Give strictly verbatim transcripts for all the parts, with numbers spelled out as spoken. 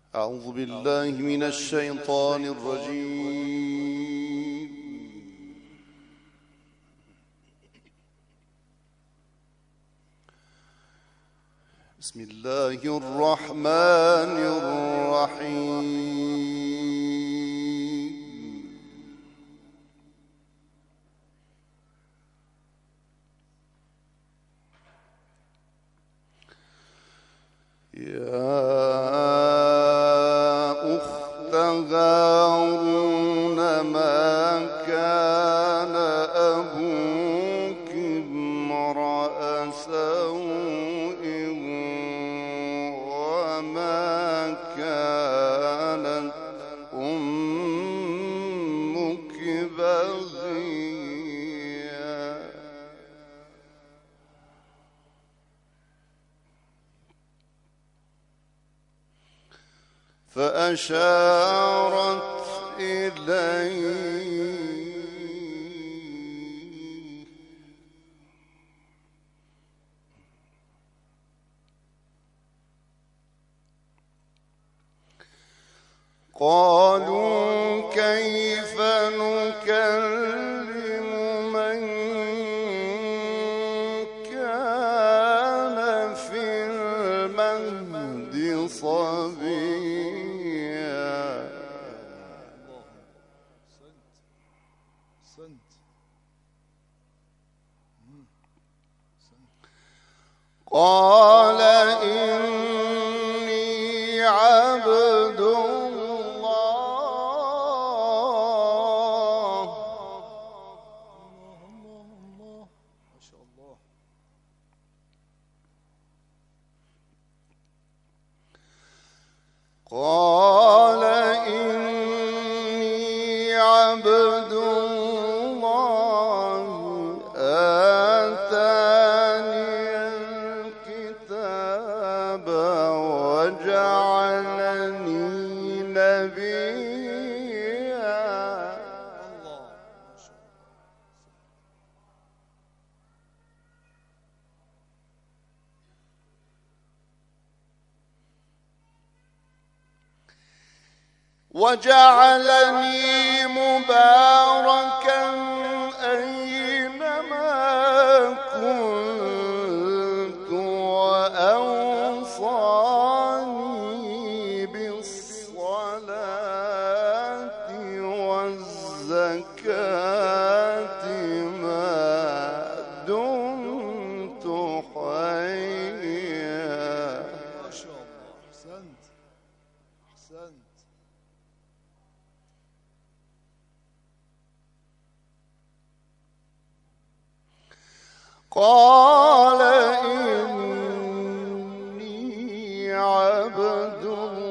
أعوذ بالله من الشيطان الرجيم. بسم الله الرحمن الرحيم. يا أخت هارون ما كان أبوك امرأ سوء وما كانت أمك بغيا. فأشارت إليه قالوا كيف نكلم من كان في المهد صبيا. قال إني عبد الله. ما شاء الله. قال إني عبد الله آتاني الكتاب وجعلني نبيا. وجعلني مباركا أينما كنت وأوصاني بالصلاة والزكاة ما دمت حيا. ما شاء الله. أحسنت أحسنت. قال إني عبد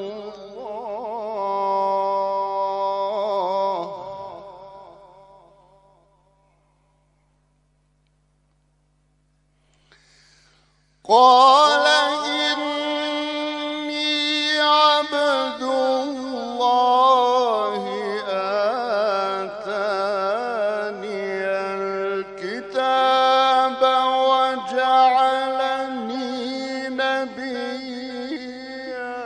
الله قال إني عبد الله آتاني الكتاب وجعلني نبيا.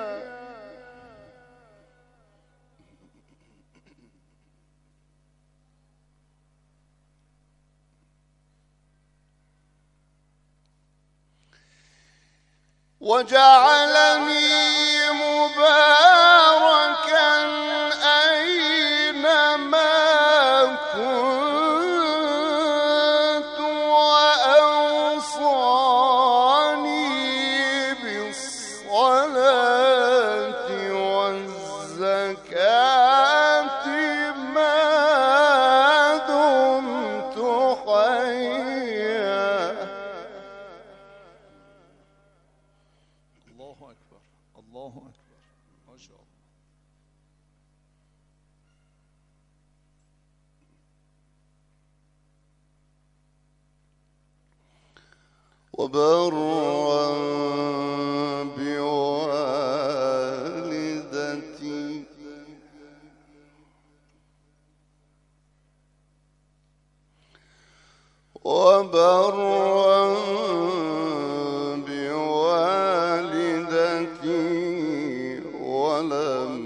وجعلني مباركا أينما كنت وأوصاني بالصلاة والزكاة ما دمت حيا. الله أكبر الله أكبر. ما شاء الله. وبرا بوالدتي وبرا بوالدتي ولم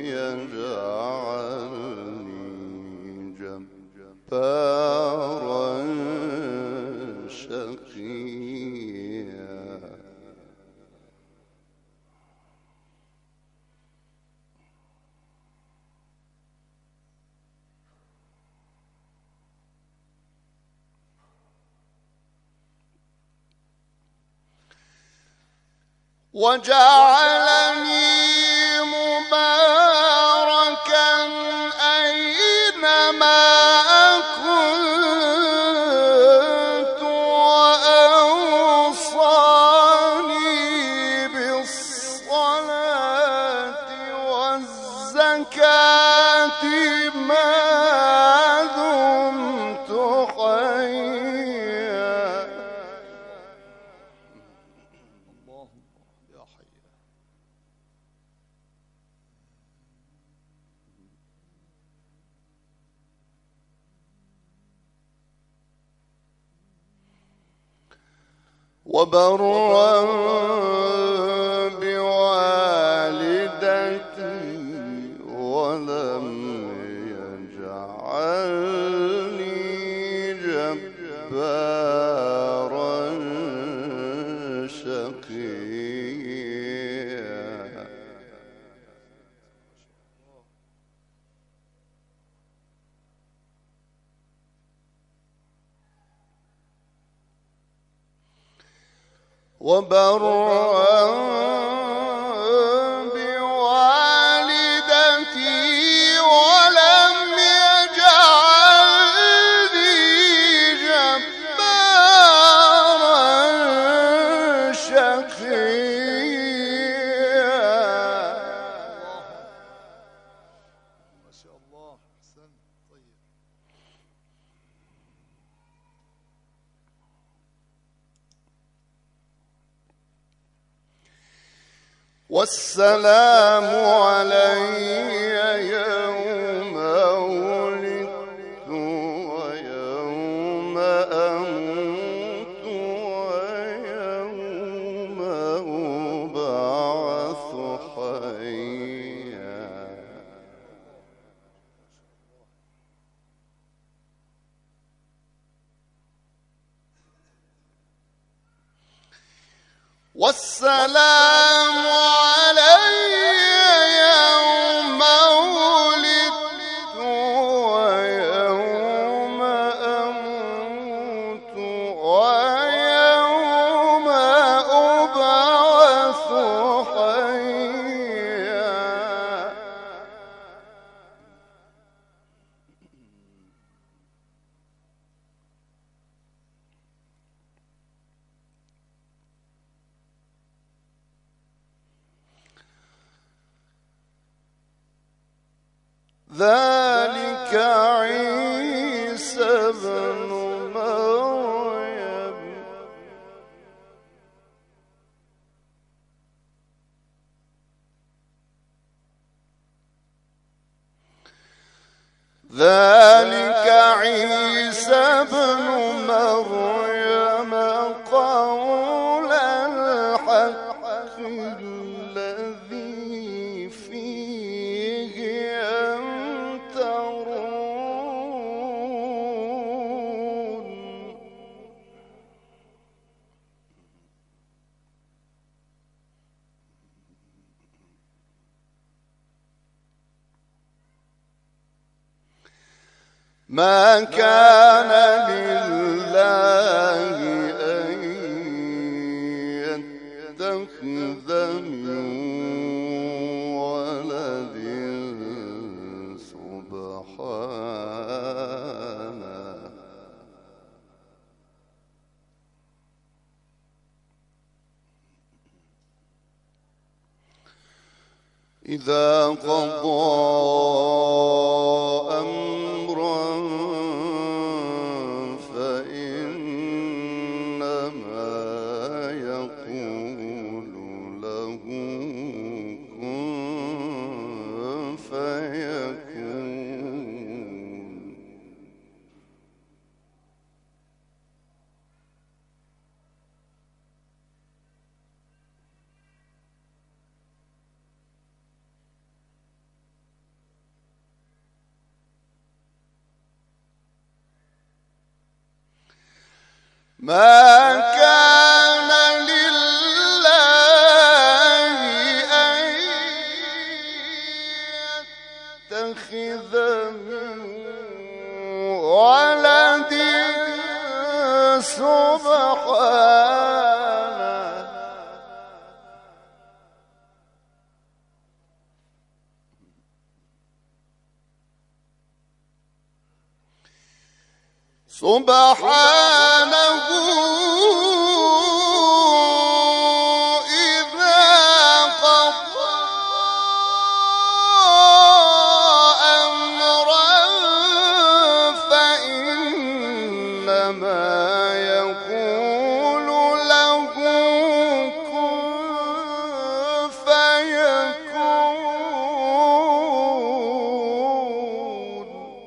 يجعلني جبارا شقيا. وجعلني مباركا أينما كنت وأوصاني بالصلاة والزكاة ما دمت حيا. وبرا بوالدتي ولم يجعلني جبارا شقيا. وبرا بوالدتي ولم يجعلني جبارا شقيا. ما شاء الله، أحسن. طيب. والسلام علي يوم ولدت ويوم أموت ويوم أبعث حيا. والسلام علي يوم ولدت ويوم أموت ويوم أبعث حيا. ذلك عيسى ابن مريم ذلك عيسى ابن مريم قول الحق الذي فيه يمترون. ما كان لله أن يتخذ من ولد سبحانه. إذا قضى أمرا فإنما يقول له كن فيكون. ما كان لله أن يتخذ من ولد سبحانه سبحانه إذا قضى أمرا فإنما يقول له كن فيكون.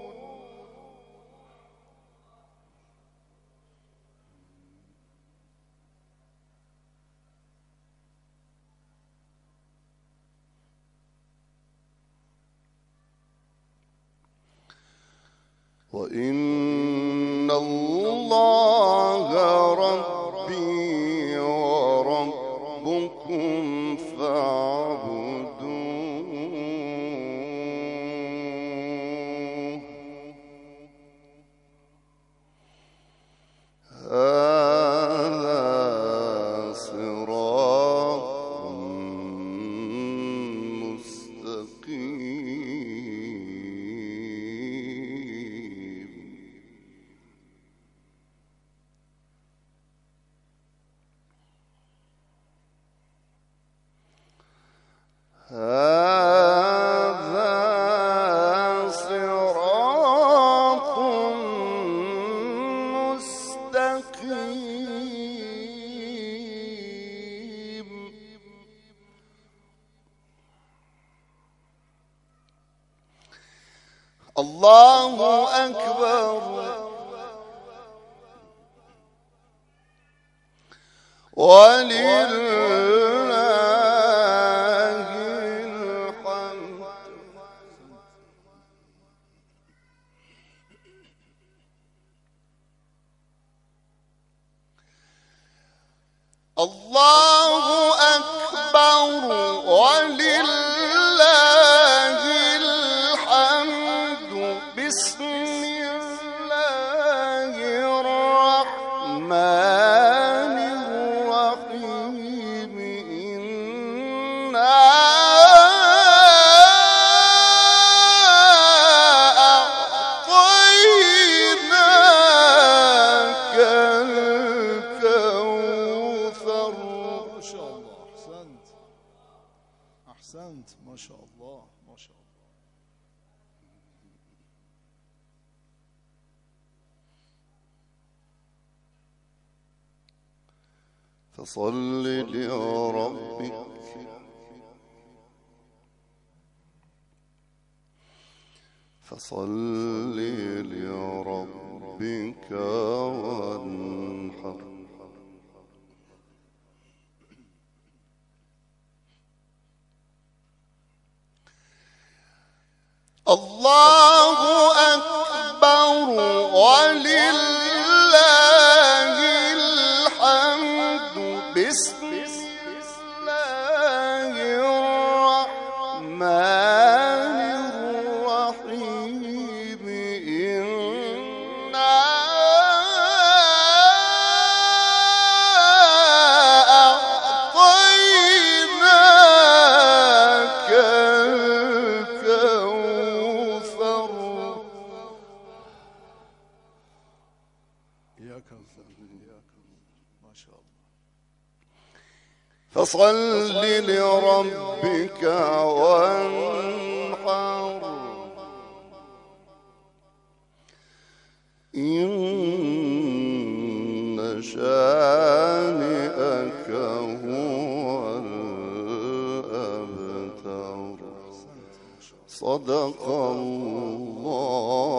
وإن الله ربي وربكم فاعبدوه هذا صراط مستقيم. هذا صراط مستقيم. الله أكبر ولله الله أكبر ولله الحمد. بسم الله الرحمن الرحيم. إنا أعطيناك الكوثر. أحسنت ما شاء الله ما شاء الله. فصل لربك فصل لربك وانحر. الله أكبر ولله الحمد. بسم الله الرحمن الرحيم. إنا أعطيناك الكوثر. إياك إياك ما شاء الله. فصل لربك وانحر. إن شانئك هو الأبتر. صدق الله